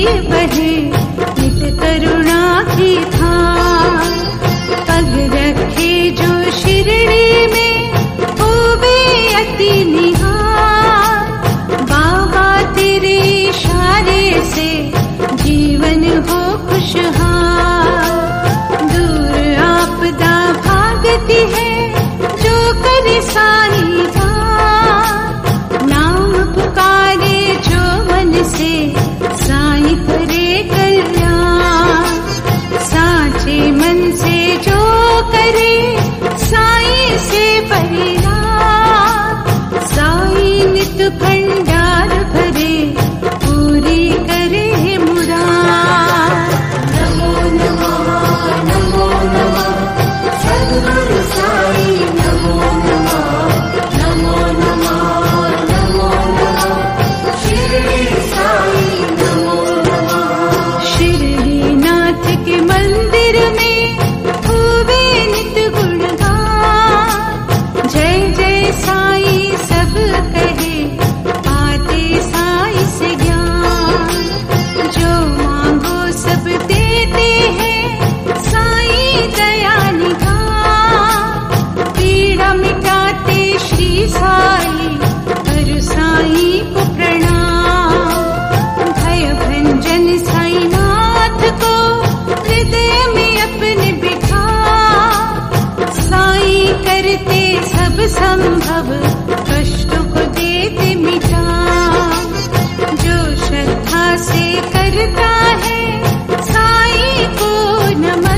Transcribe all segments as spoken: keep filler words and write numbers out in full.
बहे नित करुणा की धार। पग रखे जो शिरडी में होवे अति निहार। बाबा तेरे इशारे से जीवन हो खुशहाल। दूर आपदा भागती है जो करे साई नाम पुकारे जो मन से साई करे कल्याण। साचे मन से जो करे साई से परिणाम। साई नित भंडार भरे पूरी करे मुराद। नमो नमः नमो नमः सद्गुरु साई नमो नमः नमो नमः नमो नमः शिरडी साई नमो नमः। शिरडी नाथ के मंदिर में होवे नित गुणगान। जय जय साई सब कहे पाते साई से ज्ञान। जो मांगो सब देते हैं साई दया निधान। पीड़ा मिटाते श्री साई हर साई को प्रणाम। भय भंजन साई नाथ को हृदय में अपने बिठा। साई करते सब संभव कष्टों को देते मिटा। जो श्रद्धा से करता है साई को नमन।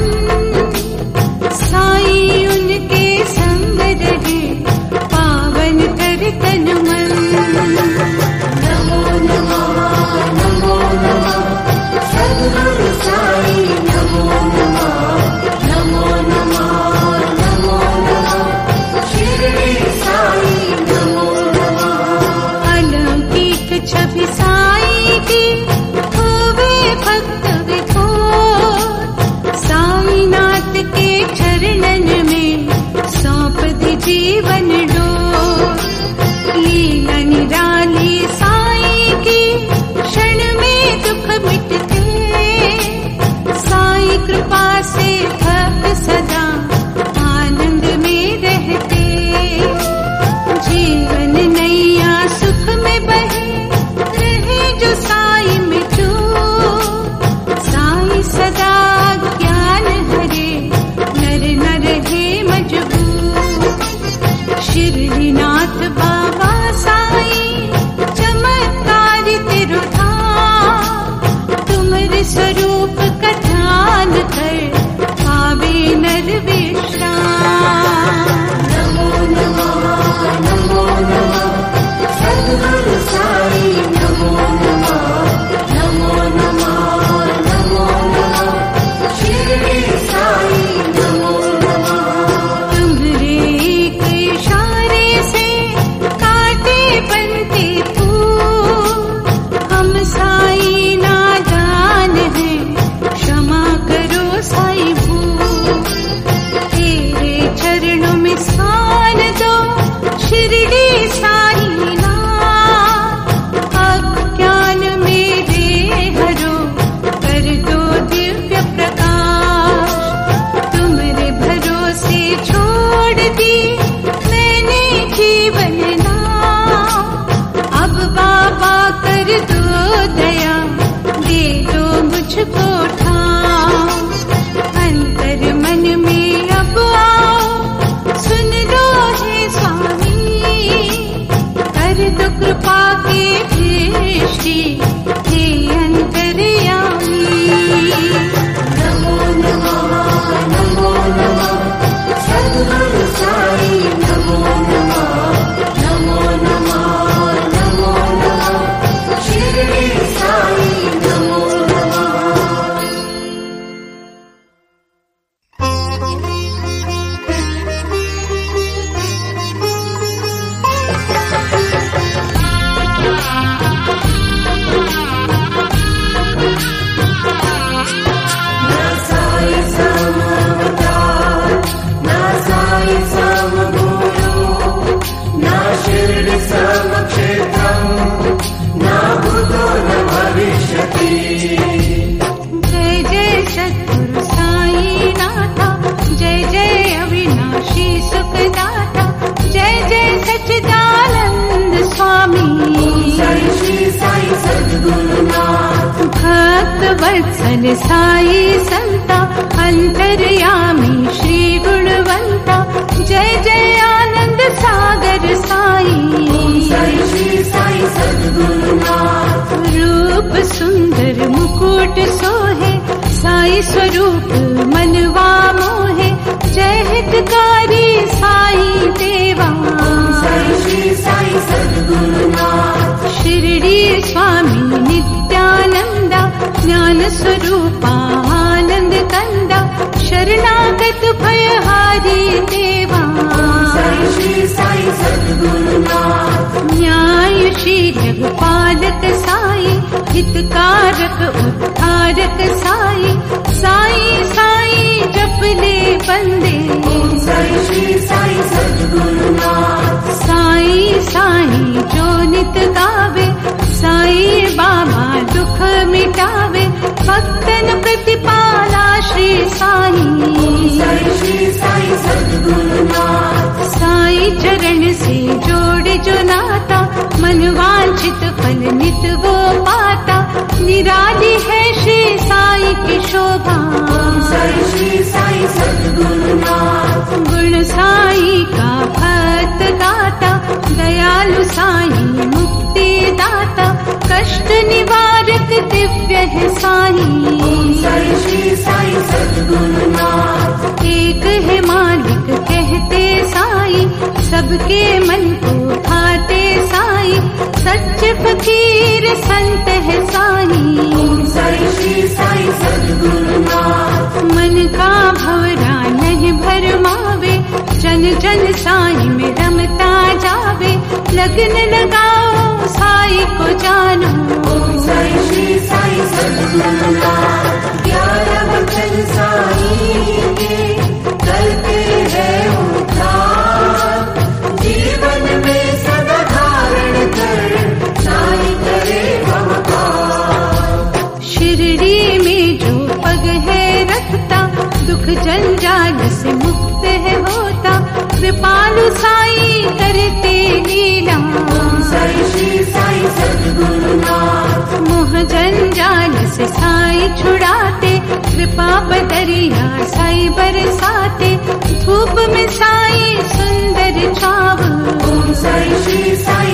साई उनके संग रहे पावन कर तन मन। नमो नमः नमो नमः सद्गुरु साई नमो नमः नमो नमः नमो नमः शिरडी साई नमो नमः। अलौकिक छवि साई की होवे भक्त विभोर। साई नाथ के चरणन में सौंप दे जीवन डोर। लीला निराली साई की क्षण में दुख मिटते। साई कृपा से भक्त सदा आनंद में रहते। जीवन नैया सुख में बहे रहे भक्तवत्सल साई संता अंतर्यामी श्री गुणवंता जय जय आनंद सागर साई साई श्री साई सद्गुरुनाथ रूप सुंदर मुकुट सोहे साई स्वरूप मनवा मोहे जय हितकारी साई देवा साई श्री साई सद्गुरुनाथ शिरडी स्वामी नित्यानंदा ज्ञान स्वरूपा आनंद कंदा शरणागत भयहारी देवा साई श्री साई सद्गुरुनाथ न्यायशील पालक साई हितकारक उद्धारक साई साई साई जपले बंदे साई श्री साई सद्गुरुनाथ साई साई जो नित गावे साई बाबा दुख मिटावे भक्तन प्रतिपाला श्री साई साई श्री साई सद्गुरुनाथ साई चरण से जोड़े जो नाता मन वांछित फल नित वो पाता निराली है श्री साई की शोभा साई श्री साई सद्गुरुनाथ गुण साई का भक्त गाता दयालु साई मुक्ति दाता कष्ट निवारक दिव्य है साई साई श्री साई सद्गुरुनाथ एक है मालिक कहते साई सबके मन को भाते साई सच फकीर संत है साई साई श्री साई सद्गुरुनाथ मन का भवरा नहीं भरमावे जन जन साई में रमता जावे लगन लगाओ साई को जानो साई श्री साई सद्गुरुनाथ ग्यारह वचन साई के करते हैं उद्धार जीवन में सदा धारण कर साई करे ममकार शिरडी में जो पग है रखता दुख जंजाल से मुक्त है होता कृपालु साई करते लीला साई श्री साई सद्गुरुनाथ मोह जंजाल से साई छुड़ाते कृपा बदरिया साई बरसाते धूप में साई सुंदर छाव साई श्री साई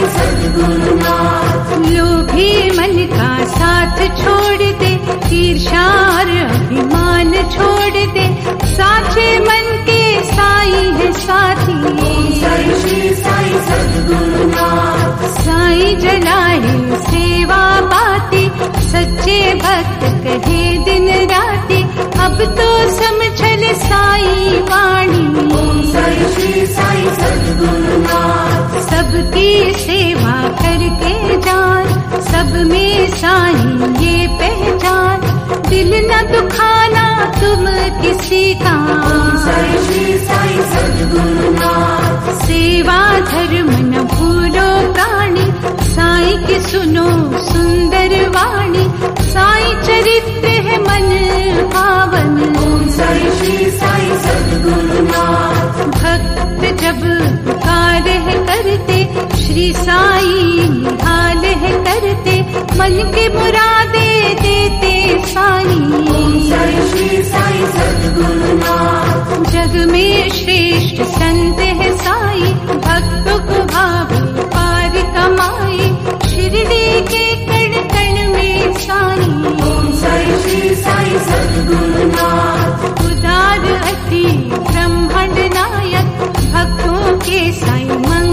सद्गुरुनाथ लोभी मन का साथ छोड़ दे ईर्ष्या और अभिमान छोड़ दे साचे मन के साई है साथी साई श्री साई सद्गुरुनाथ साई जलाए सेवा बाती सच्चे भक्त कहे दिन राती अब तो समझल साई वाणी साई श्री साई सद्गुरुनाथ सबकी सेवा करके जान सब में साई ये पहचान दिल न दुखाना तुम किसी का साई श्री साई सद्गुरुनाथ सेवा धर्म न भूलो प्राणी साई की सुनो सुंदर वाणी साई चरित्र है मन पावन साई श्री साई सद्गुरुनाथ भक्त जब पुकार है करते श्री साई निहाल है करते मन के मुरादे देते साई साई श्री साई सद्गुरुनाथ जग में श्रेष्ठ संत है साई भक्त को भावे पार कमाए शिरडी के कण कण में साई साई श्री साई सद्गुरुनाथ उदार अति ब्रह्मांड नायक भक्तों के साई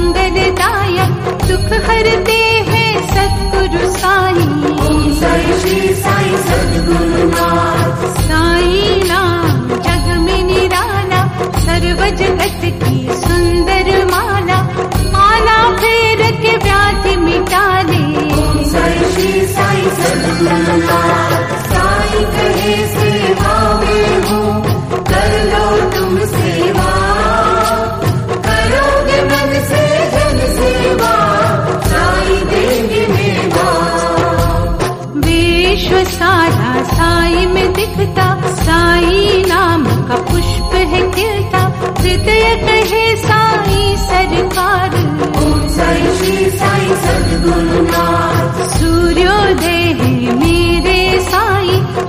मंगलदायक दुख हरते हैं सद्गुरु साई साई श्री साई सद्गुरुनाथ साई नाम जग में निराला सर्व जगत की सुंदर माला माला फेर के व्याधि मिटा ले साई श्री साई सद्गुरुनाथ साई कहे सेवा में हूँ कर लो तुम सेवा करोगे मन से जन सेवा साई देंगे मेवा विश्व सारा साई में दिखता साई नाम का पुष्प है खिलता हृदय कहे साई सरकार साई श्री साई सद्गुरुनाथ सूर्योदय है मेरे साई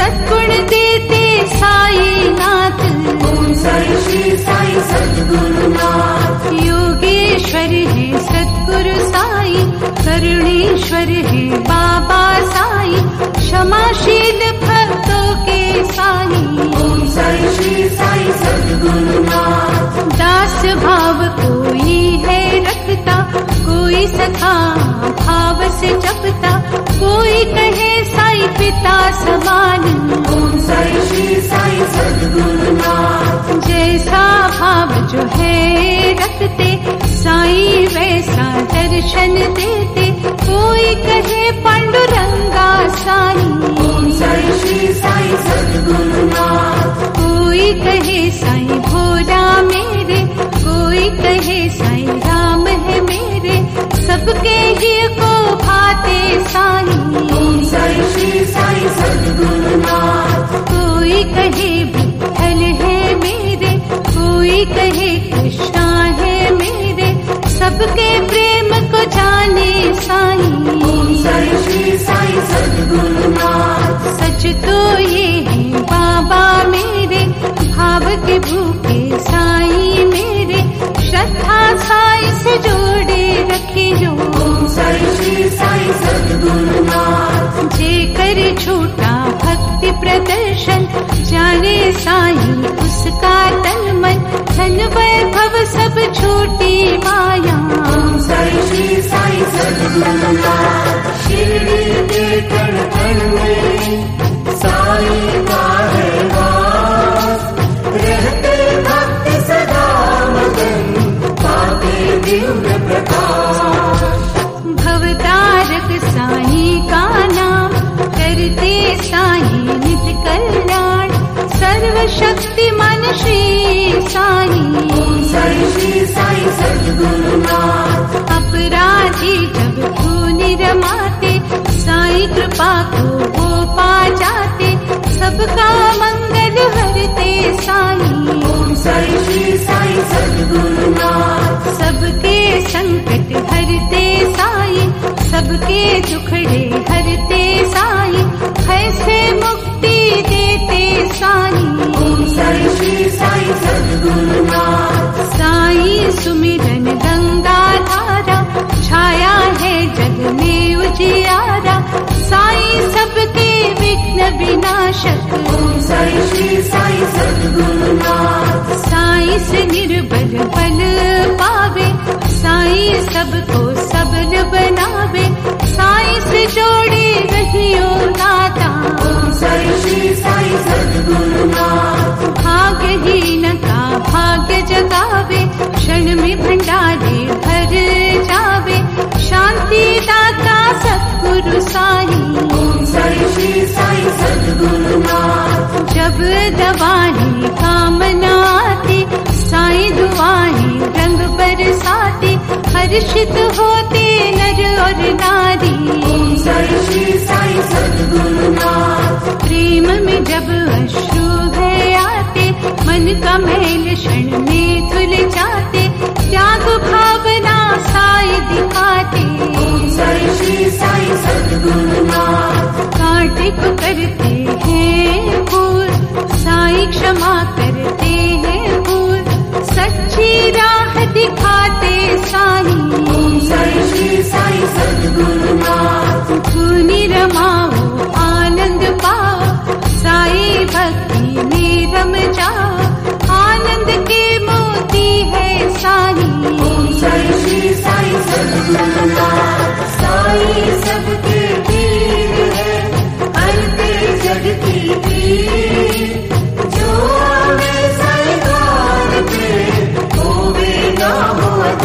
सद्गुण देते साई नाथ। ओम साई श्री साई सद्गुरुनाथ। योगेश्वर है सद्गुरु साई, करुणेश्वर है बाबा साई, क्षमाशील भक्तों के साई। ओम साई श्री साई सद्गुरुनाथ। दास भाव कोई है रखता, कोई सखा भाव से जपता, कोई कहे साई पिता समान। ओम साई श्री साई सद्गुरुनाथ। जैसा भाव जो है रखते साई वैसा दर्शन देते, कोई कहे पांडुरंगा साई। ओम साई श्री साई सद्गुरुनाथ। कोई कहे साई भोला मेरे, कोई कहे साई राम है मेरे, सबके ही को भाते साई। ओम साई श्री साई सद्गुरुनाथ। कोई कहे विठ्ठल है मेरे, कोई कहे कृष्णा है मेरे, सबके प्रेम को जाने साई। ओम साई श्री साई सद्गुरुनाथ। सच तो ये है बाबा मेरे, भाव के भूखे साई मेरे, श्रद्धा साई से जोड़े रखे जो। ओम साई श्री साई सद्गुरुनाथ। जे करे छोटा भक्ति प्रदर्शन, जाने साई उसका तन मन, धन वैभव सब छोटी माया। ओम साई श्री साई सद्गुरुनाथ। शिरडी के कण कण में साई का है वास, रहते भक्त सदा मगन, पाते दिव्य प्रकाश। भवतारक साई का नाम, करते साई नित कल्याण, सर्वशक्तिमान श्री साई। ओम साई श्री साई सद्गुरुनाथ। अपराधी जब धूनि रमाते, साई कृपा को वो पा जाते, सबका मंगल हरते साई। ओम साई श्री साई सद्गुरुनाथ। सबके संकट हरते साई, सबके दुखड़े हरते साई, ऐसे मुक्ति देते साई। ओम साई श्री साई सद्गुरुनाथ। साई सुमिरन गंगा धारा, छाया है जग में उजियारा, साई सबके विघ्न विनाशक। ओम साई श्री साई सद्गुरुनाथ। साई से निर्बल बल पावे, साई सबको सबल बनावे, साई से जोड़े रहियो नाता। ओम साई श्री साई सद्गुरुनाथ। भाग्यहीन का भाग्य जगावे, क्षण में भंडारे भर जावे, शांति दाता सद्गुरु साई। ओम साई श्री साई सद्गुरुनाथ। जब दवाएं काम न आती, साई दुआएं रंग बरसाती, हर्षित होते नर और नारी। ओम साई श्री साई सद्गुरुनाथ। प्रेम में जब अश्रु है आते, मन का मैल क्षण में धुल जाते, त्याग भावना साई दिखाते। ओम साई श्री साई सद्गुरुनाथ। कांटे को करते हैं दूर, साई क्षमा करते हैं दूर, सच्ची राह दिखाते साई। ओम साई श्री साई सद्गुरुनाथ। धूनि रमाओ आनंद पाओ, साई भक्ति में रम जाओ, आनंद के मोती है साई। ओम साई श्री साई सद्गुरुनाथ। साई सबके पीर है, हरते जग की पीर, जो आवे साई द्वार पे, होवे नाम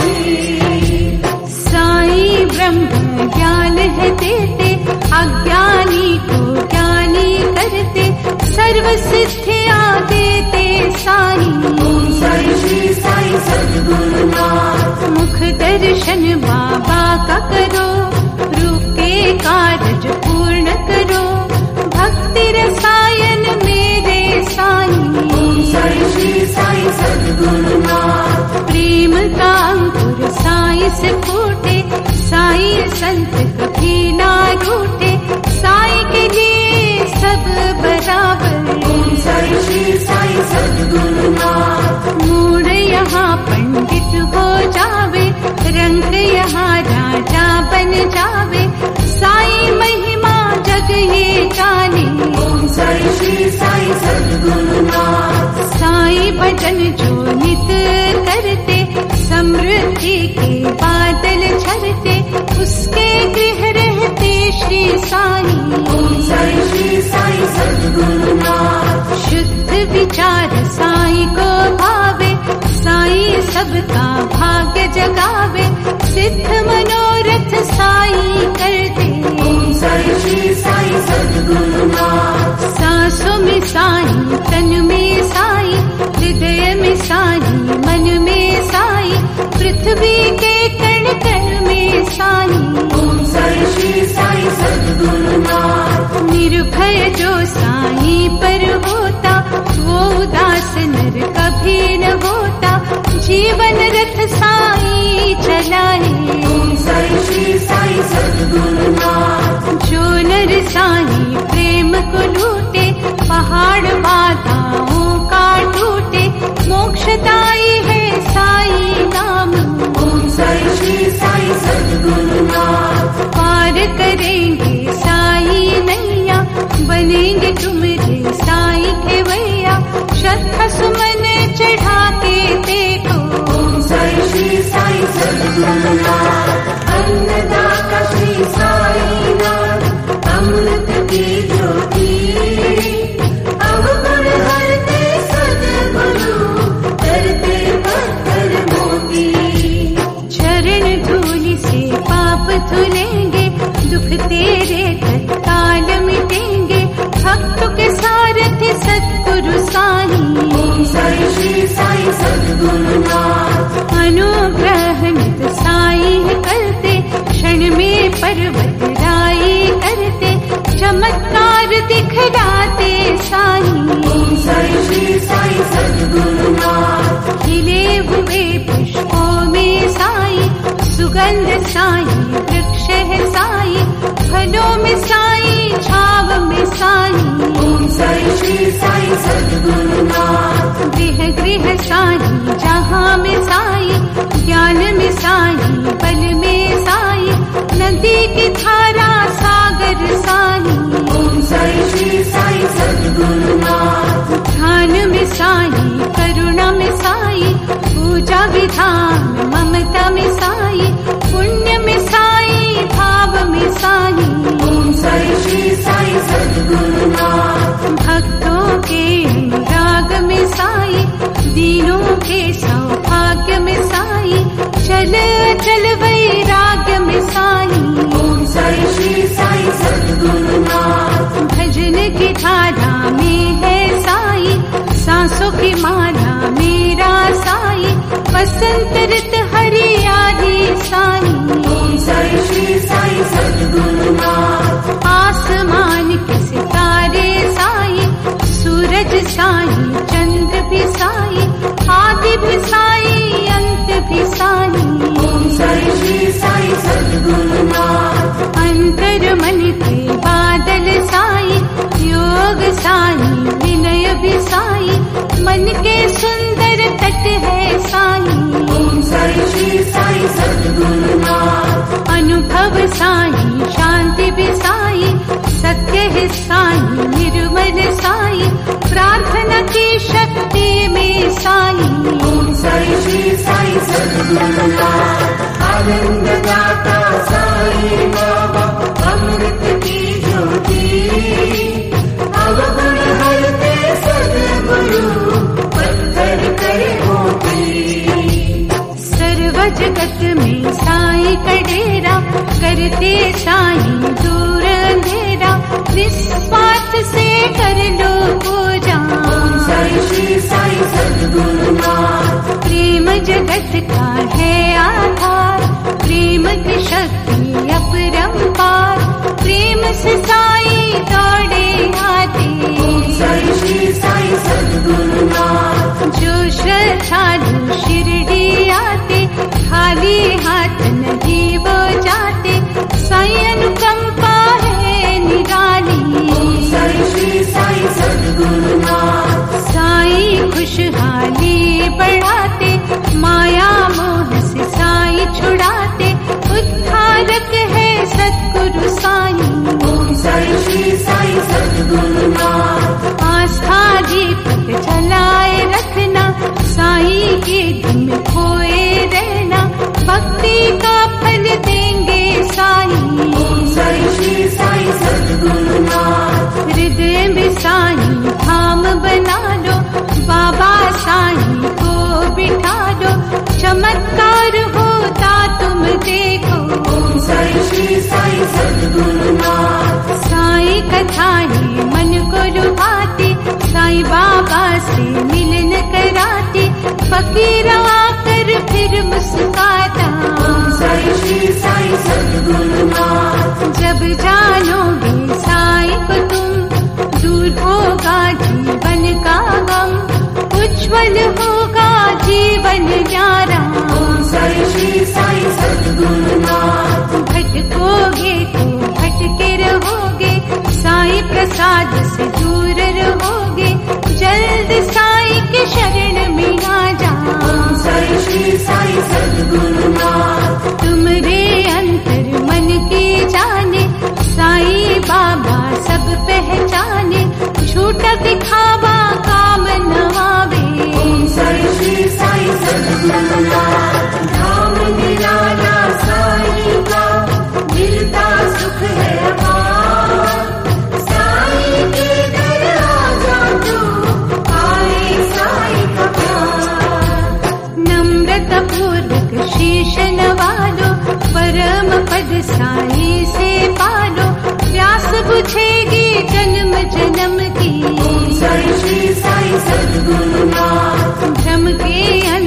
अधीर। साई ब्रह्म ज्ञान है देते, अज्ञानी को ज्ञानी करते, सर्व सिद्धियां देते साई। ओम साई श्री साई सद्गुरुनाथ। मुख दर्शन बाबा का करो, रूप के कार्य पूर्ण करो, भक्ति रसायन मेरे साई। ओम साई श्री साई सद्गुरुनाथ। प्रेम का अंकुर साई से फूटे, साई संत कभी ना रूठे, साई के लिए सब बरा सद्गुरुनाथ। मूड यहाँ पंडित हो जावे, रंग यहाँ राजा बन जावे, साई महिमा जग ये जाने। ओम साई श्री साई सद्गुरुनाथ। साई भजन जो नित करते, समृद्धि के बादल झरते, उसके गृह रहते श्री साई। ओम साई श्री साई सद्गुरुनाथ। शुद्ध विचार साई को भावे, साई सबका भाग्य जगावे, सिद्ध मनोरथ साई करते। ओम साई श्री साई सद्गुरुनाथ। सांसों में साई, तन में साई, हृदय में साई, मन में साई, पृथ्वी के कण कण में साई। ओम साई श्री साई सद्गुरुनाथ। निर्भय जो साई पर होता, वो उदास नर कभी न होता, जीवन रथ साई चलाए। ओम साई श्री साई सद्गुरुनाथ। जो नर साई प्रेम को लूटे, पहाड़ बाधाओं का टूटे, मोक्षदायी है साई नाम। ओम साई श्री साई सद्गुरुनाथ। पार करेंगे साई नैया, बनेंगे तुम्हारे साई खेवैया, श्रद्धा सुमन चढ़ा के देखो। ओम साई श्री साई सद्गुरुनाथ। अन्नदाता श्री साई नाथ, अमृत की ज्योति, अवगुण हरते सद्गुरु, करते पत्थर मोती। चरण धूलि से पाप धुलेंगे, दुख तेरे तत्काल मिटेंगे, भक्तों के सारथी सद्गुरु साई। ओम साई श्री साई सद्गुरुनाथ। अनुग्रह नित साई करते, क्षण में पर्वत राई करते, चमत्कार दिखलाते साई। ओम साई श्री साई सद्गुरुनाथ। खिले हुए पुष्पों में साई, सुगंध साई, वृक्ष है साई, फलों में साई, छाव में साई। ओम साई श्री साई सद्गुरुनाथ। गृह गृह साई, जहाँ में साई, ज्ञान में साई, बल में साई, नदी की धारा सागर साई। ओम साई श्री साई सद्गुरुनाथ। ध्यान में साई, करुणा में साई, पूजा विधान ममता में साई, पुण्य में साई, भाव में साई। ओम साई श्री साई सद्गुरुनाथ। भक्तों के अनुराग में साई, दीनों के सौभाग्य में साई, चल चल वैराग्य में साई। ओम साई श्री साई सद्गुरुनाथ। भजन की धारा में है साई, सांसों की माला मेरा साई, बसंत ऋत हरियाली साई। ओम साई श्री साई सद्गुरुनाथ। आसमान के सितारे साई, सूरज साई, चंद्र भी साई, आदि भी साई, अंत भी साई। ओम साई श्री साई सद्गुरुनाथ। अंतर मन के बादल साई, योग साई, विनय भी साई, मन के सुंदर तट है साई। ओम साई श्री साई सद्गुरुनाथ। अनुभव साई, शांति भी साई, सत्य है साई, निर्मल साई, प्रार्थना की शक्ति में साई। ओम साई श्री साई सद्गुरुनाथ। आनंद दाता साई बाबा, अमृत की ज्योति, अवगुण हरते सद्गुरु, पत्थर करे मोती। सर्व जगत में साई का डेरा, करते साई दूर अंधेरा, निस्वार्थ से कर लो पूजा। ओम साई श्री साई सद्गुरुनाथ। प्रेम जगत का है आधार, प्रेम की शक्ति अपरंपार, प्रेम से साई दौड़े आते। ओम साई श्री साई सद्गुरुनाथ। जो श्रद्धालु शिरडी आते, खाली हाथ नहीं वो जाते, साई अनुकंपा है निराली। ओम साई श्री साई सद्गुरुनाथ। साई खुश भक्ति का फल देंगे साईं। ओम साई श्री साई सद्गुरुनाथ। हृदय में साईं धाम बना लो, बाबा साईं को बिठा लो, चमत्कार होता तुम देखो। ओम साई श्री साई सद्गुरुनाथ। साईं कथाएं मन को लुभाती, साईं बाबा से मिलन कराती, फकीर आकर फिर मुस्कुराता। ओम साई श्री साई सद्गुरुनाथ। जब जानोगे साईं को तुम, दूर होगा जीवन का गम, उज्ज्वल होगा जीवन न्यारा। ओम साई श्री साई सद्गुरुनाथ। भटकोगे तो भटके रहोगे, साईं प्रसाद से दूर रहोगे, जल्द साईं के शरण में आ जाओ। ओम साई श्री साई सद्गुरुनाथ। तुमरे अंतर मन की जाने, साईं बाबा सब पहचाने, झूठा दिखावा काम नवावे। ओम साई श्री साई सद्गुरुनाथ। धाम निराला साईं का, मिलता सुख है अपार। साईं के दर आ जा तू, पाए साईं का प्यार। नम्रता पूर्वक शीश नवालो, परम पद साईं से पालो, प्यास बुझेगी जन्म जन्म की। ओम साई श्री साई सद्गुरुनाथ। भ्रम के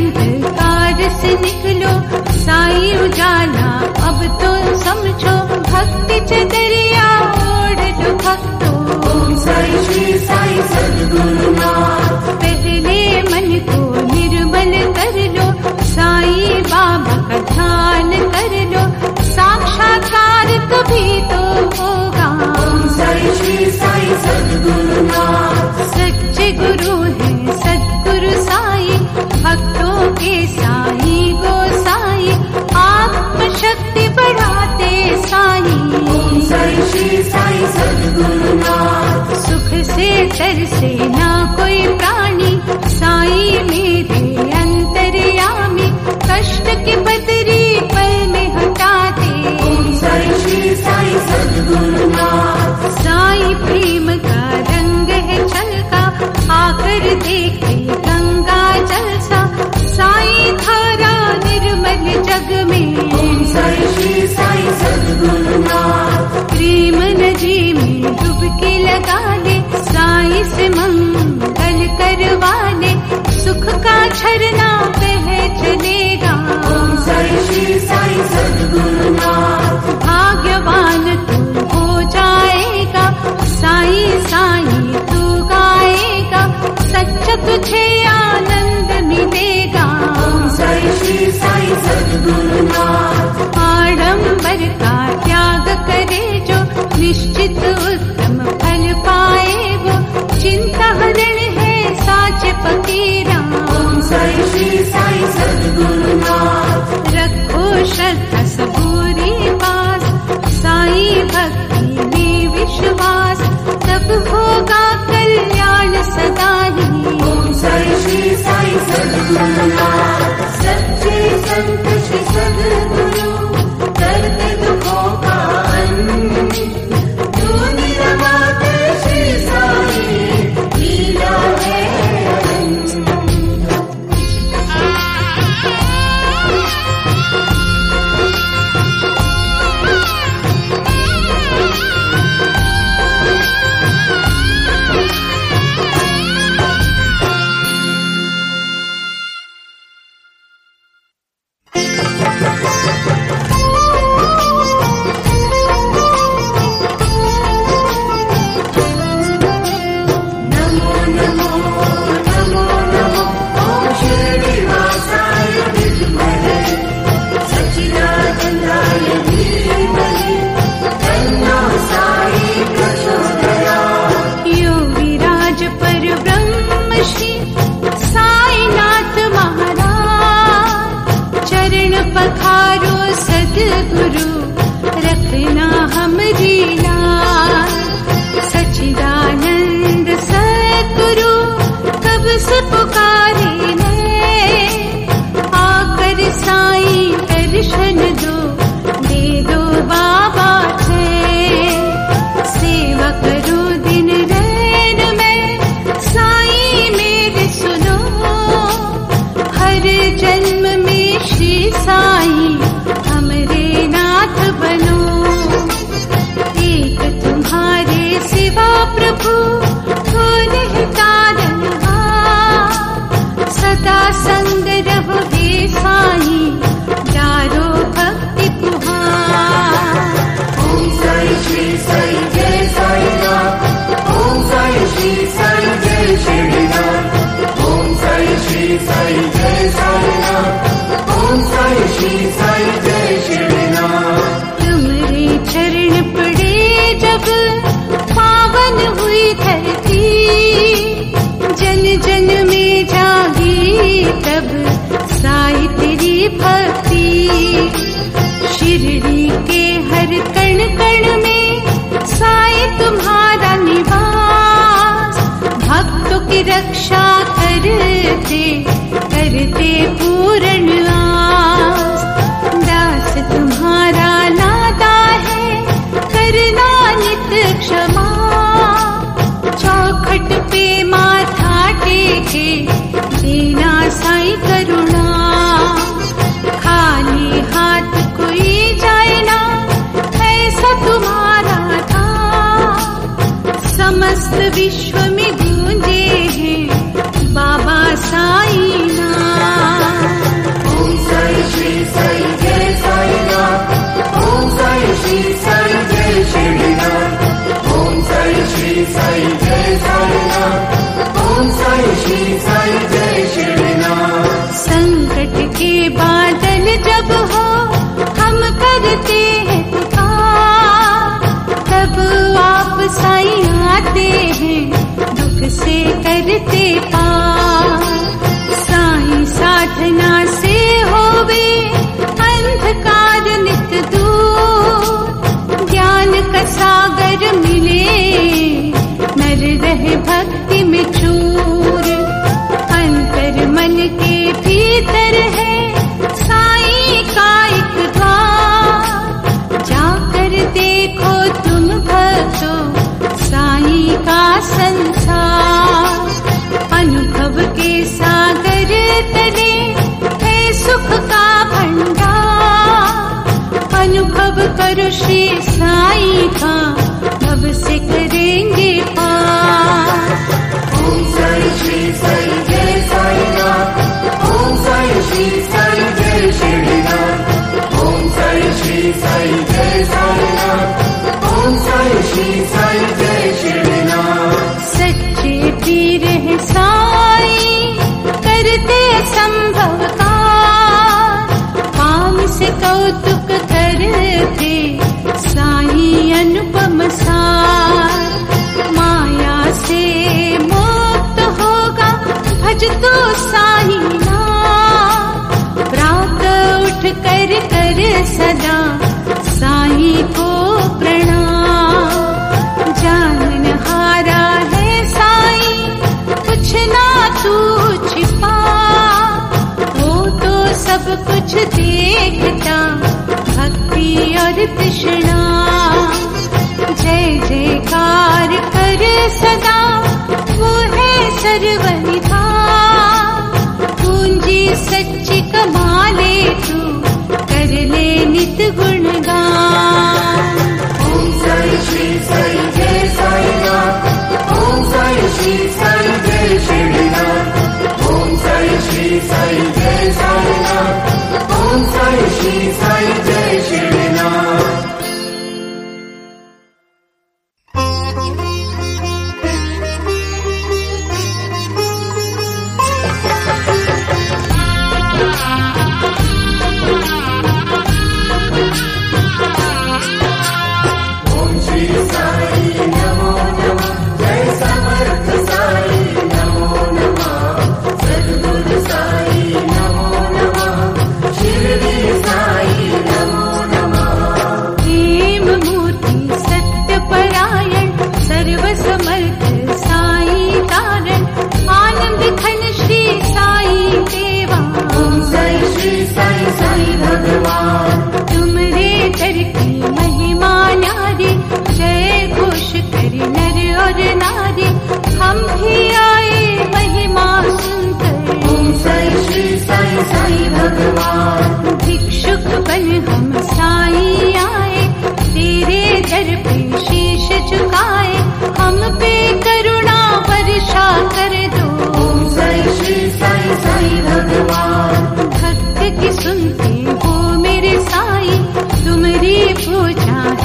अंधकार से निकलो, साईं उजाला अब तो समझो, भक्ति चदरिया ओढ़ लो भक्तो। ओम साई श्री साई सद्गुरुनाथ। पहले मन को निर्मल कर लो, साईं बाबा का ध्यान कर लो, साक्षात्कार तभी तो होगा। ओम साई श्री साई सद्गुरुनाथ। सच्चे गुरु है सद्गुरु साईं, भक्तों के साईं गोसाई, आत्मशक्ति बढ़ाते साईं। ओम साई श्री साई सद्गुरुनाथ। सुख से तरसे ना कोई प्राणी, साईं मेरे अंतर्यामी, कष्ट की बदरी पल में हटाते। ओम साई श्री साई सद्गुरुनाथ। साईं प्रेम का रंग है छलका, आकर देखे गंगा जलसा, साईं धारा निर्मल जग में। ओम साई श्री साई सद्गुरुनाथ। प्रेम नदी में डुबकी लगा ले, साईं से मंगल करवा ले, सुख का झरना बह चलेगा। ओम साई श्री साई सद्गुरुनाथ। भाग्यवान तू हो जाएगा, साईं साईं तू गाएगा, सच्चा तुझे आनंद मिलेगा। ओम साई श्री साई सद्गुरुनाथ। आडंबर का त्याग करे जो, निश्चित उत्तम फल पाए वो, चिंता हरण है साच फकीरा। ओम साई श्री साई सद्गुरुनाथ। रखो श्रद्धा सबूरी पास, साईं भक्ति में विश्वास, तब होगा कल्याण सदा ही। ओम साई श्री साई सद्गुरुनाथ। सच्चे संत श्री सद्गुरु, करते दुखों का अंत, जो निरमाते श्री साईं, लीला है अनंत। साई जय साईनाथ। ओम साई श्री साई जय शिरडीनाथ। ओम साई श्री साई जय साईनाथ। ओम साई श्री साई जय शिरडीनाथ। तुम्हारे चरण पड़े जब पावन हुई धरती, जन जन में जागी तब साई तेरी भक्ति। शिरडी के हर कण कण में साई तुम्हारा निवास, भक्तों की रक्षा करते करते पूर्ण आस। दास तुम्हारा नादा है करना नित क्षमा, चौखट पे माथा टेके देना साई करुणा। खाली हाथ कोई जाए ना ऐसा तुम्हारा था, समस्त विश्व में गूंजे हैं बाबा साई नाम। ओम साई श्री साई जय साईनाथ। ओम साई श्री साई जय शिरडीनाथ। ओम साई श्री साई जय साईनाथ। ओम साई श्री साई जय शिरडीनाथ। संकट के बादल जब हो हम करते हैं पुकार, तब आप साई आते हैं दुख से करते पार। साई साधना से होवे अंधकार नित दूर, ज्ञान का सागर मिले नर रहे भक्ति में चूर। अंतर मन के भीतर है साई का एक द्वार, जाकर देखो तुम भक्तों साई का संसार। अनुभव के सागर तले है सुख का भंडार, अनुभव करो श्री साई का भव से करेंगे पार। ओम साई श्री साई जय साईनाथ। ओम साई श्री साई जय शिरडीनाथ। ओम साई श्री साई जय साईनाथ। ओम साई श्री साई जय शिरडीनाथ। सच्चे पीर है साई करते संभव का, काम से कौतुक करते साई अनुपम सार। माया से मुक्त होगा भज तो साई नाम, प्रात उठ कर कर सदा साई को प्रणाम। जानन हारा है साई कुछ ना तू छिपा, वो तो सब कुछ देखता भक्ति और तृष्णा। जय जयकार कर सदा वो है सर्वनिधा, पूंजी सच्ची कमाले तू कर ले नित गुणगान। ओम साई श्री साई जय साईनाथ। ओम साई श्री साई जय शिरडीनाथ। ओम साई श्री साई जय साईनाथ। ओम साई श्री साई जय शिरडीनाथ। ओम श्री साई नमो नमः। जय समर्थ साई नमो नमः। सद्गुरु साई नमो नमः। शिरडी साई नमो नमः। प्रेम मूर्ति सत्य परायण सर्व समर्थ साई कारण, आनंद घन श्री साई देवा। ओम साई श्री साई साई भगवान। तुमरे दर की महिमा न्यारी, जय घोष कर नर और नारी, हम भी आए महिमा सुनकर। ओम साई श्री साई साई भगवान। भिक्षुक बन हम साई आए, तेरे दर पे शीश झुकाए, हम पे करुणा वर्षा कर दो। ओम साई श्री साई साई भगवान। भक्त की सुनते हो मेरे साई, तुम्हारी पूजा है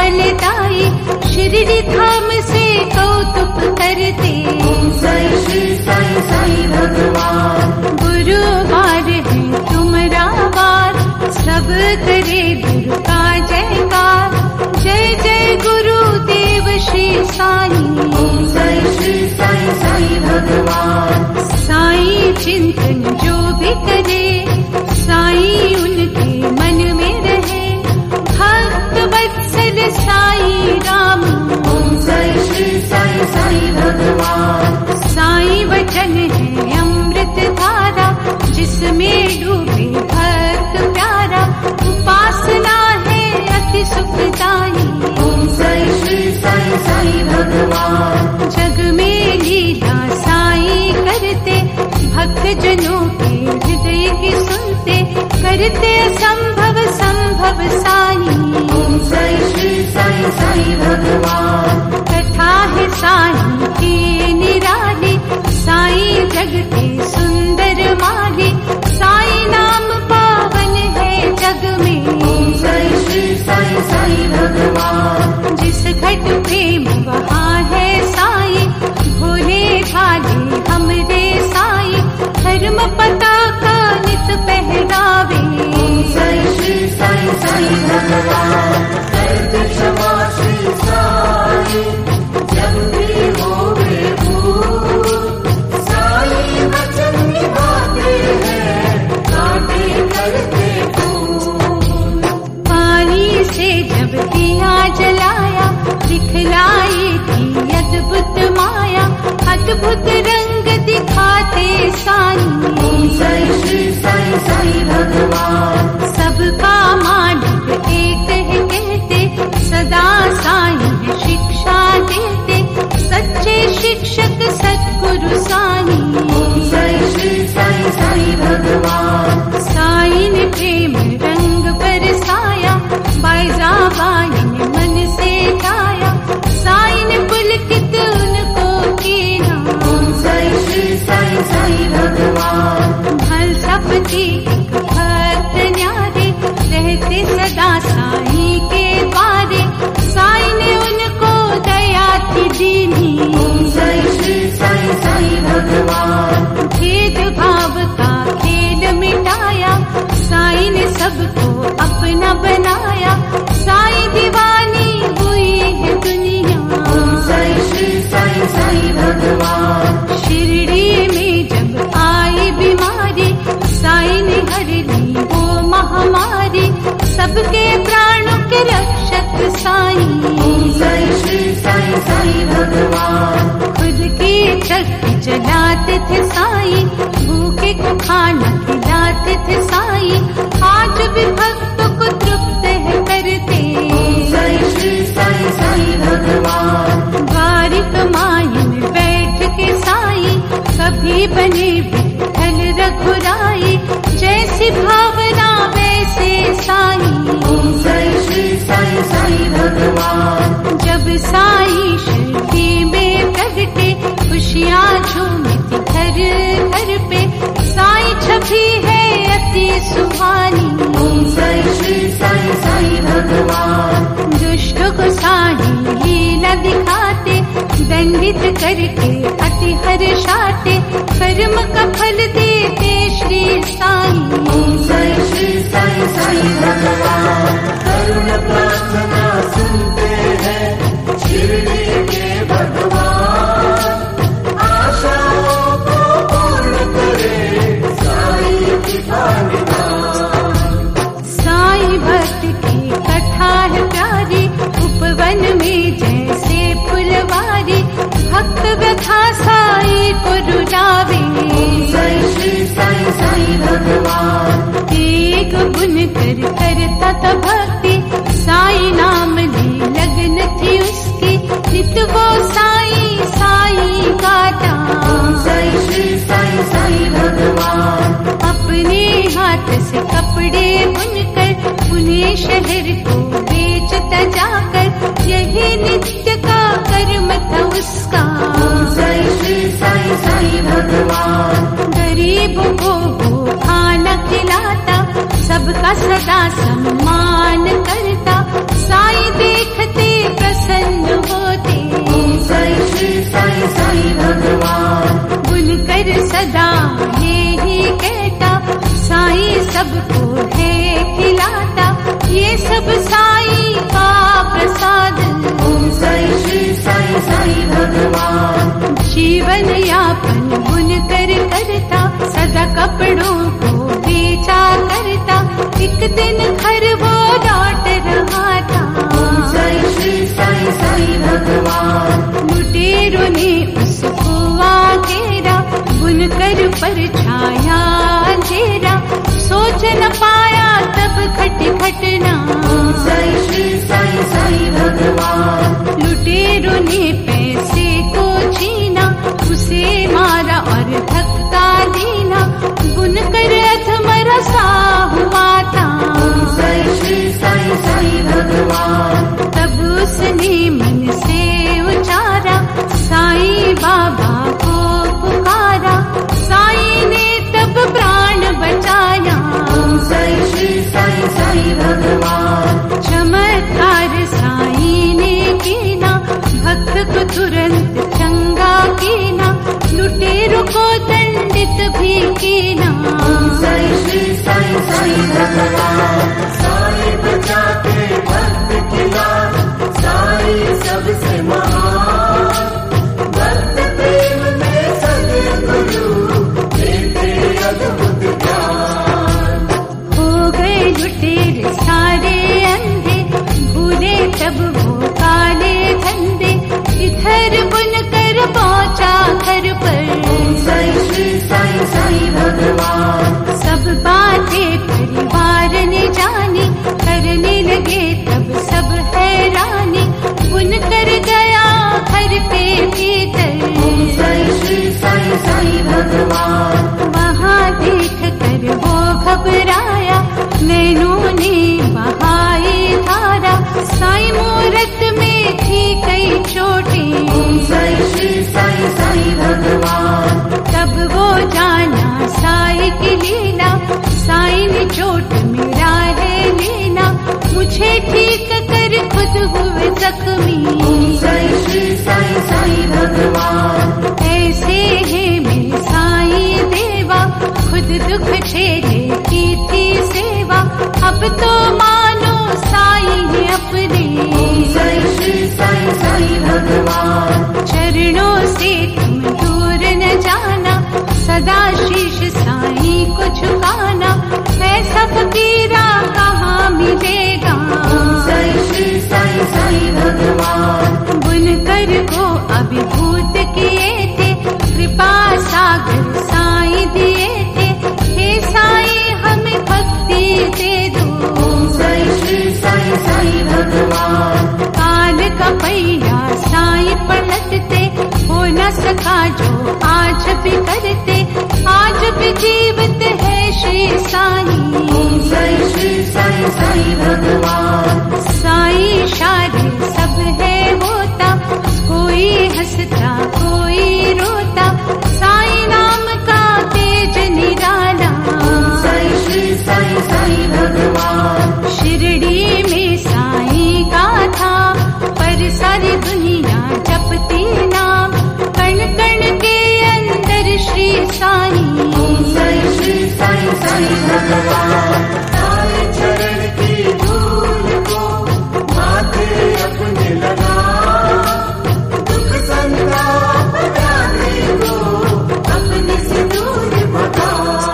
फलदाई, शिरडी धाम से कौतुक करते। ओम साई श्री साई साई भगवान। गुरुवार है तुम्हारा वार, सब करे गुरु का जयकार। जय जय गुरुदेव श्री साई। ओम साई श्री साई साई भगवान। साई चिंतन जो भी करे, साई उनके मन में रहे। भक्त वत्सल साई राम। ओम साई श्री साई साई भगवान। साई वचन है अमृत धारा, जिसमें डूबे भक्त प्यारा। उपासना है अति सुखदाई। ओम साई श्री साई साई भगवान। जग में लीला साई करते, भक्त जनों के हृदय की सुनते। करते असंभव संभव साई। ओम साई श्री साई साई भगवान। कथा है साई की निराली, साई जग के सुंदर माली। साई नाम पावन है जग में। ओम साई श्री साई साई भगवान। जिस घट प्रेम वहाँ है साई, भोले भाले हमरे साई। धर्म पताका नित पहरावे। ओम साई श्री साई साई भगवान। करते क्षमा श्री साई, जब भी होवे भूल। साई वचन निभाते हैं, काटे करते फूल। पानी से जब दिया जलाया, दिखलाई थी अद्भुत माया। अद्भुत रंग दिखाते साई। ओम साई श्री साई साई भगवान। सबका मालिक एक है कहते, सदा साई है शिक्षा देते। सच्चे शिक्षक सद्गुरु साई। ओम साई श्री साई साई भगवान। साई ने प्रेम रंग बरसाया, बाइजा बाई ने मन से गाया। साई ने पुलकित उनको कीना। ओम साई श्री साई साई भगवान। भल सपति भक्त न्यारे, रहते सदा साई के द्वारे। साई ने उनको दया थी दीनी। ओम साई श्री साई साई भगवान। भेद भाव का खेल मिटाया, साई ने सबको अपना बनाया। साई दीवानी हुई है दुनिया। ओम साई श्री साई साई भगवान। शिरडी में जब आई बीमारी, साई ने हर ली वो महामारी। सबके प्राणों के रक्षक साई। ओम साई श्री साई साई भगवान। खुद की चक्की चलाते थे साई, भूखे को खाना खिलाते थे साई। आज भी भक्तों को तृप्त है करते। ओम साई श्री साई साई भगवान। द्वारिक माई में बैठ के साई, कभी बने विठ्ठल रघुराई। जैसी भावना वैसे साई। ओम साई श्री साई साई भगवान। जब साई शिरडी में प्रगटे, खुशियाँ झूमती घर घर पे। साई छवि है अति सुहानी। ओम साई श्री साई साई भगवान। दुष्ट को साई लीला दिखाते, दंडित करके अति हर्षाते। कर्म का फल देते श्री साई। ओम साई श्री साई साई भगवान। करुण प्रार्थना सुनते हैं शिरडी के भगवान। आशाओं को पूर्ण करे साई की भावनान। साई भक्त की कथा है प्यारी, उपवन में जैसे फुलवारी। भक्त व्यथा साई को रुलावे। ओम साई श्री साई साई भगवान। एक बुन कर करता था भक्ति, साई नाम ली लगन थी उसकी। नित वो साई साई गाता। ओम साई श्री साई साई भगवान। अपने हाथ से कपड़े बुनकर, उन्हें शहर को बेचता जाकर। यही नित्य का कर्म था उसका। ओम साई श्री साई साई भगवान। गरीबों को वो खाना खिलाता, सबका सदा सम्मान करता। साई देखते कपड़ों को बेचा करता, एक दिन घर वो लौट रहा था। ओम साई श्री साई साई भगवान। लुटेरों ने उसको घेरा, बुनकर पर छाया अंधेरा, सोच न पाया तब खट खटना। ओम साई श्री साई साई भगवान। लुटेरों ने पैसे को छीना, उसे मारा और धक्का देना, बुनकर अधमरा सा हुआ था। ओम साई श्री साई साई भगवान। तब उसने मन से उचारा, साईं बाबा को पुकारा, साईं ने तब प्राण बचाया। ओम साई श्री साई साई भगवान। चमत्कार साईं ने कीना, भक्त को तुरंत चंगा कीना, लुटेरों को दंडित भी कीना। ओम साई श्री साई साई भगवान। साईं बचाते भक्त की लाज, साईं सबसे महान। भक्त प्रेम में सद्गुरु देते अद्भुत ज्ञान। हो गए लुटेरे सारे अंधे, भूले तब वो काले धंधे, इधर बुनकर पहुंचा घर पर। ओम साई श्री साई साई भगवान। सब बातें परिवार ने जानी, करने लगे तब सब हैरानी, बुनकर गया घर के भीतर। ओम साई श्री साई साई भगवान। वहाँ देख कर वो घबराया, नैनों ने बहाई धारा, साईं मूरत में थी कई चोटें। ओम साई श्री साई साई भगवान। तब वो जाना साईं की लीला, साईं ने चोट मेरा है लेना, मुझे ठीक कर खुद हुए जख्मी। ओम साई श्री साई साई भगवान। ऐसे है मेरे साईं देवा, खुद दुख झेले की थी सेवा, अब तो मानो साईं है अपने। ओम साई श्री साई साई भगवान। चरणों से तुम दूर न जाना, सदा शीश साईं को झुकाना, ऐसा फकीरा कहाँ मिलेगा। ओम साई श्री साई साई भगवान। बुनकर को अभिभूत किए थे, कृपा सागर साईं दिए थे, हे साईं हमें भक्ति दे दो। ओम साई श्री साई साई भगवान। काल का पहिया साईं पलटते, हो न सका जो आज भी करते, आज भी जीवित है श्री साईं। ओम साई श्री साई साई भगवान। साईं शादी सब है होता, कोई हंसता कोई रोता, साईं नाम का तेज निराला। ओम साई श्री साई साई भगवान। शिरडी में साईं का था, पर सारी दुनिया जपती नाम, कण कण के अंदर श्री साईं। ओम साई श्री साई साई भगवान। साईं चरण की धूल को माथे अपने लगा, दुख संताप व्याधि को अपने से दूर भगा।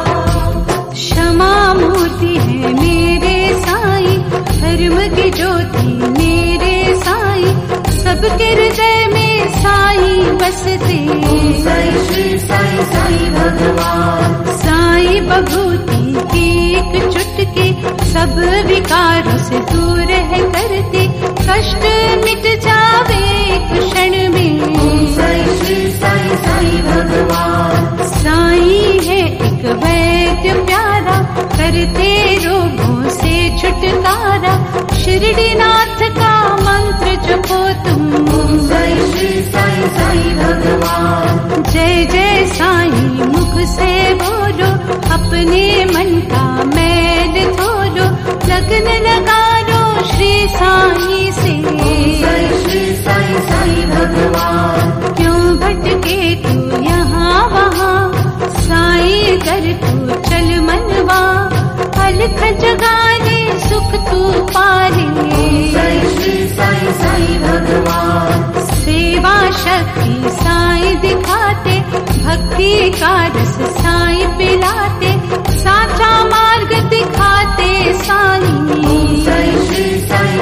क्षमा मूर्ति है मेरे साईं, धर्म की ज्योति मेरे साईं, सबके हृदय में साईं बसते। ओम साई श्री साई साई भगवान। साईं बभूति की एक चुटकी, सब विकारों से दूर है करती, कष्ट मिट जावे एक क्षण में। ओम साई श्री साई साई भगवान। साईं है एक वैद्य प्यारा, करते रोगों से छुटकारा, शिरडी नाथ का मंत्र जपो तुम। ओम साई श्री साई साई भगवान। जय जय साईं मुख से बोलो, अपने मन का मैल धोलो, लगन लगा लो श्री साईं से। ओम साई श्री साई साई भगवान। क्यों भटके तू यहाँ वहाँ, साईं कर तू चल मनवा, अलख जगाने सुख तू पाले। ओम साई श्री साई साई भगवान। सेवा शक्ति साईं दिखाते, भक्ति का रस साईं पिलाते,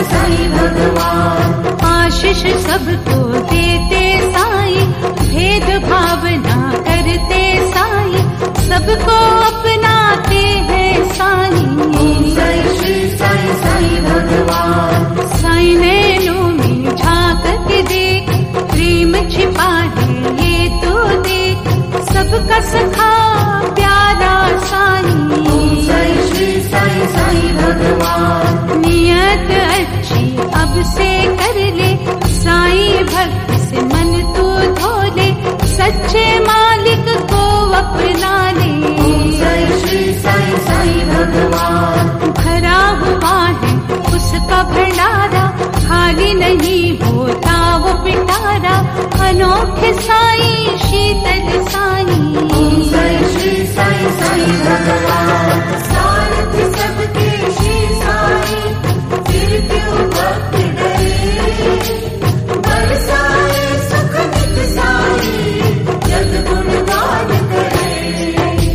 साई भगवान। आशीष सबको देते साई, भेद भावना करते साई, सबको अपनाते हैं साई। साई श्री साई साई भगवान। साई नैनों में झांक के देख, प्रेम छिपा है ये तो देख, सबका सखा प्यारा साई। साई श्री साई साई भगवान। नियत अच्छी अब से कर ले, साई भक्त से मन तू धो ले, सच्चे मालिक को अपना ले। साई श्री साई साई भगवान। भरा हुआ है उसका भंडारा, खाली नहीं होता वो पिटारा, अनोखे साई शीतल साई। साई श्री साई साई भगवान। सारथ सबके श्री साई, फिर क्यों भक्त डरे, बरसाए सुख नित साई, जग गुणगान करे।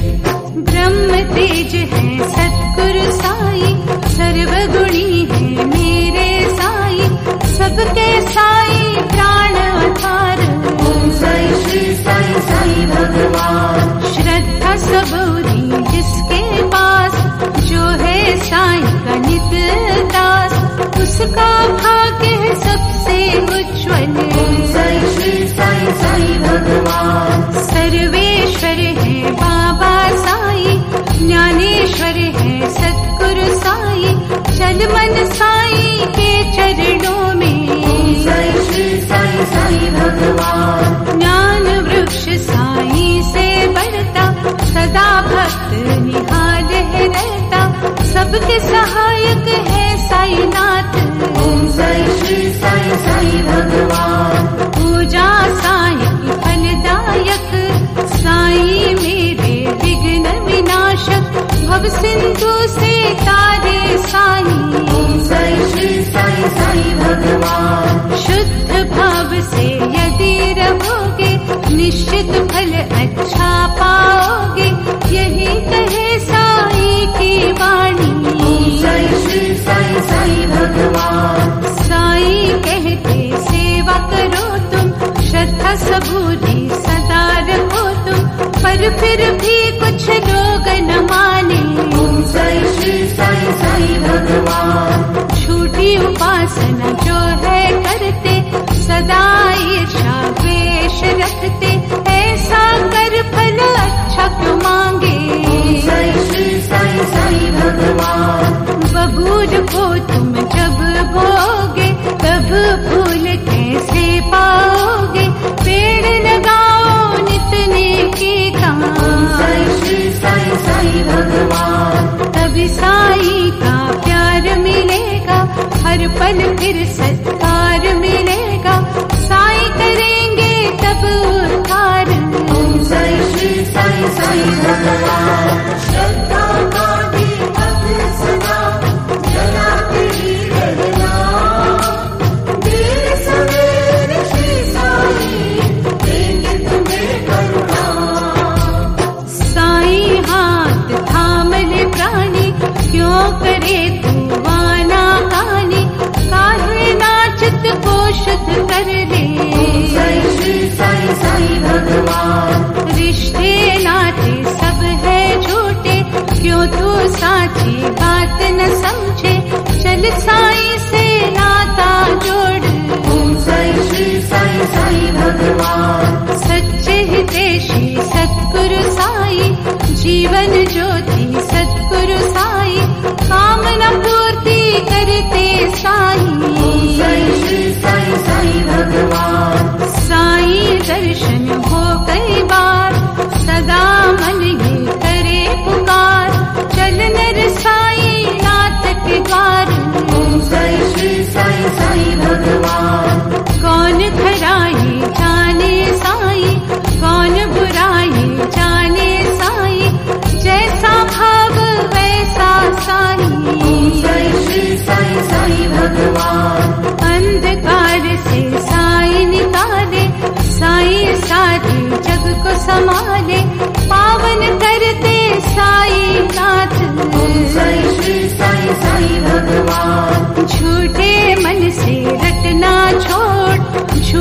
ब्रह्म तेज है सतगुरु साई, सर्वगुणी है मेरे साई, सबके साई प्राण आधार। साई श्री साई साई भगवान। श्रद्धा सबूरी जिसके पास, जो है साई का नित दास, उसका भाग्य है सबसे उज्ज्वल। साई श्री साई साई भगवान। सर्वेश्वर है बाबा साई, ज्ञानेश्वर है सतगुरु साई, चल मन साई के चरणों में। साई श्री साई साई भगवान। ज्ञान वृक्ष साई से बढ़ता, सदा भक्त निहाल है रहता, सबके सहायक है साई नाथ। साई श्री साई साई भगवान। पूजा साई की फलदायक, साई मेरे विघ्न विनाशक, भव सिंधु से तारे साई। साई श्री साई साई भगवान। शुद्ध भाव से यदि रहोगे, निश्चित फल अच्छा पाओगे, यही कहे साई की वाणी। साई श्री साई साई भगवान। साई कहते सेवा करो तुम, श्रद्धा सबूरी सदा रहो तुम, पर फिर भी कुछ लोग न माने। साई श्री साई साई भगवान। झूठी उपासना जो है करते, सदा ईर्ष्या द्वेष रखते, ऐसा कर फल अच्छा क्यों मांगे। साई श्री साई साई भगवान। बबूल को तुम जब बोगे, तब फूल कैसे पाओगे, पेड़ लगाओ नित नेकी का। साई श्री साई साई भगवान। तभी साई का प्यार मिलेगा, हर पल फिर सत्कार मिलेगा, साई करेंगे तब उद्धार। साई श्री साई साई भगवान। श्रद्धा का दीपक सदा जलाते ही रहना, देर सवेर श्री साई देंगे तुम्हें करुणा। साई हाथ थाम ले प्राणी, क्यों करे तू वाना कानी, काहे नाचित को शुद्ध कर ले। साई श्री साई साई भगवान। रिश्ते नाते सब है झूठे, क्यों तू साची बात न समझे, चल साई से नाता जोड़। साई श्री साई साई भगवान। सच्चे हितैषी सतगुरु साई, जीवन ज्योति सतगुरु साई, कामना पूर्ति करते साई। साई श्री साई साई भगवान। साई दर्शन हो कई बार, सदा मन ये करे पुकार, चल नर साई नाथ के द्वार। साई श्री साई साई भगवान। कौन खराई जाने साई, कौन बुराई जाने साई, जैसा भाव वैसा साई। साई श्री साई साई भगवान। अंधकार से साई निकाले, साई सारे जग को संभाले, पावन करते साई नाथ। साई श्री साई साई भगवान। झूठे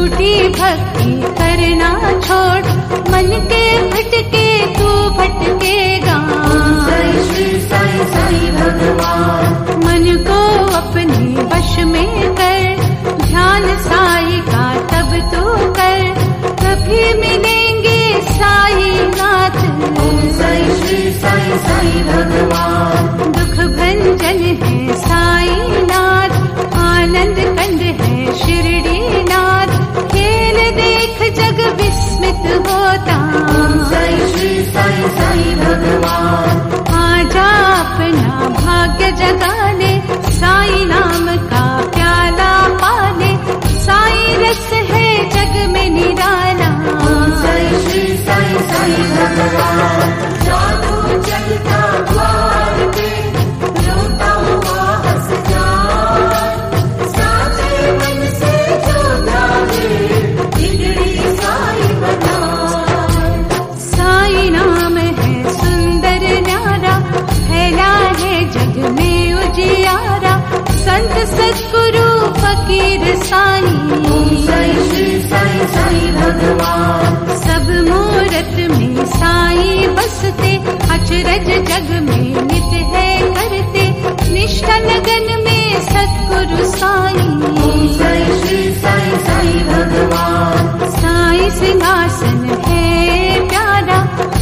झूठी भक्ति करना छोड़, मन के भटके तू भटकेगा। साई श्री साई साई भगवान, मन को अपने वश में कर, ध्यान साई का तब तो कर, कभी मिलेंगे साई नाथ। साई श्री साई साई भगवान, दुख भंजन है साई नाथ, आनंद कंद है शिरडी नाथ, खेल देख जग विस्मित होता। साई श्री साई साई भगवान, आजा अपना भाग्य जगाने, साई नाम का प्याला पाले, साई रस है जग में निराला। साई श्री साई साई भगवान, जादू चलता द्वार पे, रोता हुआ हंस जाए, साचे मन से जो गावे, बिगड़ी साई बनाए। साई नाम है सुंदर न्यारा, फैला है जग में उजियारा, संत सद्गुरु फकीर साई। साई श्री साई साई भगवान, सब मूरत में साई बसते, अचरज जग में नित है करते, निष्ठा लगन में सद्गुरु साई। साई श्री साई साई भगवान, साई सिंहासन है प्यारा,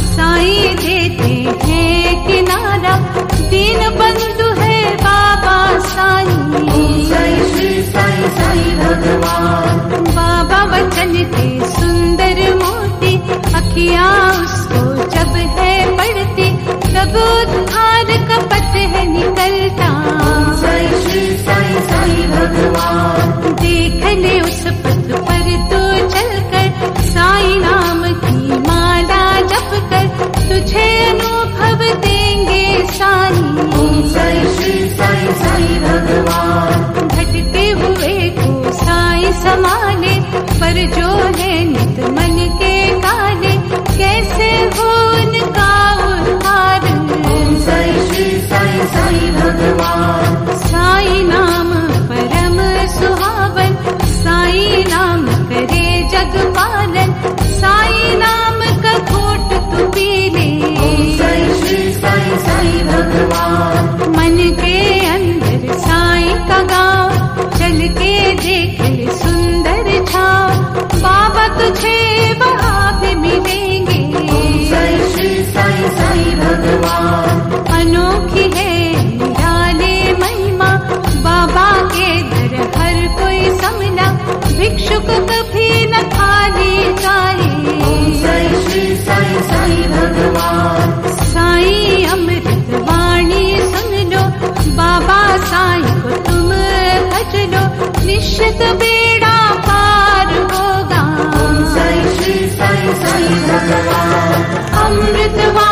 साई देते हैं किनारा, दीन बंधु है बाबा साई। साई श्री साई साई भगवान, बाबा वचन के सुंदर मोती, अखियाँ उसको जब है पढ़ती, तब उद्धार का पथ है निकलता। साई श्री साई साई भगवान, देख ले उस पथ पर तू चलकर, साई नाम की माला जप कर, तुझे अनुभव देंगे साई। साई श्री साई साई भगवान, भटके हुए को साई संभाले, पर जो है नित मन के काले, कैसे हो उनका उद्धार। साई श्री साई साई भगवान, साई नाम परम सुहावन, साई नाम करे जग पालन, साई नाम का घोट तू पी ले। साई श्री साई साई भगवान, मन के अंदर साई का गाँव, चल के देख ले सुंदर छाँव, बाबा तुझे वहाँ भी मिलेंगे। साई श्री साई साई भगवान, अनोखी है निराले महिमा, बाबा के दर हर कोई समला, भिक्षुक कभी न खाली जाए। साई श्री साई साई भगवान, साई अमृत वाणी सुन लो, बाबा साई को तुम भज लो, निश्चित बेड़ा पार होगा। साई श्री साई साई भगवान, अमृत